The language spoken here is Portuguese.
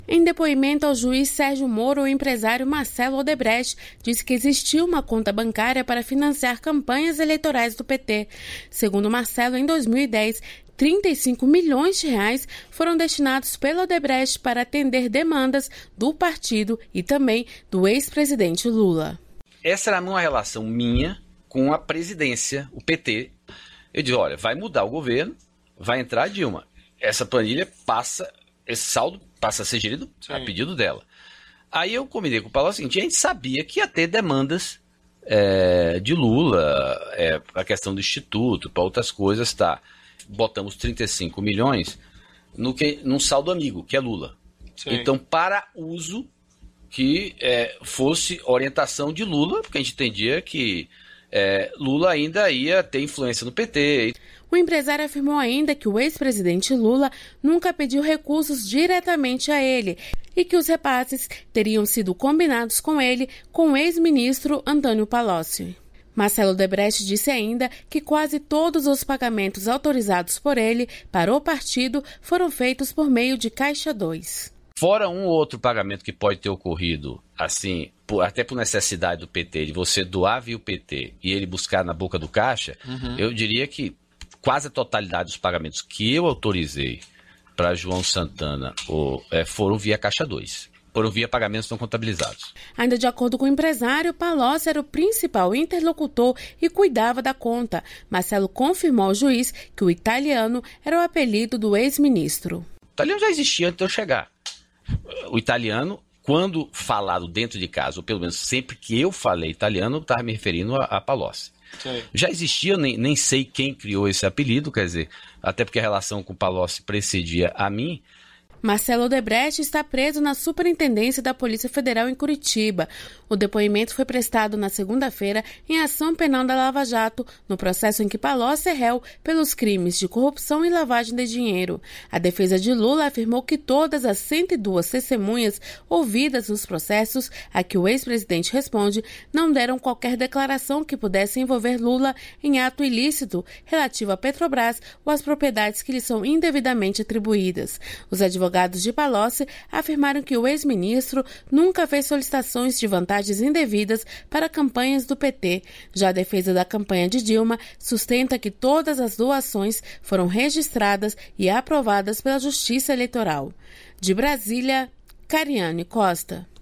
Em depoimento ao juiz Sérgio Moro, o empresário Marcelo Odebrecht disse que existiu uma conta bancária para financiar campanhas eleitorais do PT. Segundo Marcelo, em 2010, 35 milhões de reais foram destinados pelo Odebrecht para atender demandas do partido e também do ex-presidente Lula. Essa era uma relação minha com a presidência, o PT. Eu disse, olha, vai mudar o governo, vai entrar a Dilma. Essa planilha esse saldo passa a ser gerido a pedido dela. Aí eu combinei com o Paulo o seguinte, a gente sabia que ia ter demandas de Lula, a questão do Instituto, para outras coisas, tá? Botamos 35 milhões num saldo amigo, que é Lula. Sim. Então, para uso que fosse orientação de Lula, porque a gente entendia que Lula ainda ia ter influência no PT. O empresário afirmou ainda que o ex-presidente Lula nunca pediu recursos diretamente a ele e que os repasses teriam sido combinados com ele com o ex-ministro Antônio Palocci. Marcelo Odebrecht disse ainda que quase todos os pagamentos autorizados por ele para o partido foram feitos por meio de Caixa 2. Fora um ou outro pagamento que pode ter ocorrido, assim, até por necessidade do PT, de você doar via o PT e ele buscar na boca do caixa, eu diria que quase a totalidade dos pagamentos que eu autorizei para João Santana foram via Caixa 2. Foram via pagamentos não contabilizados. Ainda de acordo com o empresário, Palocci era o principal interlocutor e cuidava da conta. Marcelo confirmou ao juiz que o Italiano era o apelido do ex-ministro. O Italiano já existia antes de eu chegar. O Italiano, quando falado dentro de casa, ou pelo menos sempre que eu falei Italiano, eu estava me referindo a Palocci. Sim. Já existia, nem sei quem criou esse apelido, quer dizer, até porque a relação com Palocci precedia a mim. Marcelo Odebrecht está preso na Superintendência da Polícia Federal em Curitiba. O depoimento foi prestado na segunda-feira em ação penal da Lava Jato, no processo em que Palocci é réu pelos crimes de corrupção e lavagem de dinheiro. A defesa de Lula afirmou que todas as 102 testemunhas ouvidas nos processos a que o ex-presidente responde não deram qualquer declaração que pudesse envolver Lula em ato ilícito relativo à Petrobras ou às propriedades que lhe são indevidamente atribuídas. Os advogados de Palocci afirmaram que o ex-ministro nunca fez solicitações de vantagens indevidas para campanhas do PT. Já a defesa da campanha de Dilma sustenta que todas as doações foram registradas e aprovadas pela Justiça Eleitoral. De Brasília, Cariane Costa.